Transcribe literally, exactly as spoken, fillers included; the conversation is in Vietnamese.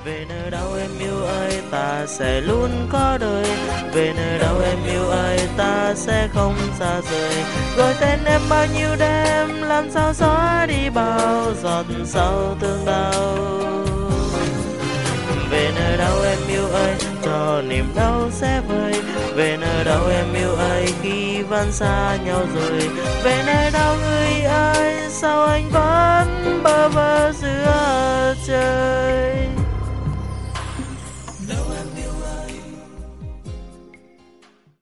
Về nơi đâu em yêu ơi, ta sẽ luôn có đời. Về nơi đâu em yêu ơi, ta sẽ không xa rời. Gọi tên em bao nhiêu đêm, làm sao xóa đi bao giọt sầu thương đau. Về nơi đâu em yêu ơi, cho niềm đau sẽ vơi. Về nơi đâu em yêu ơi, khi vẫn xa nhau rồi. Về nơi đâu người ơi, sao anh vẫn bơ vơ giữa trời.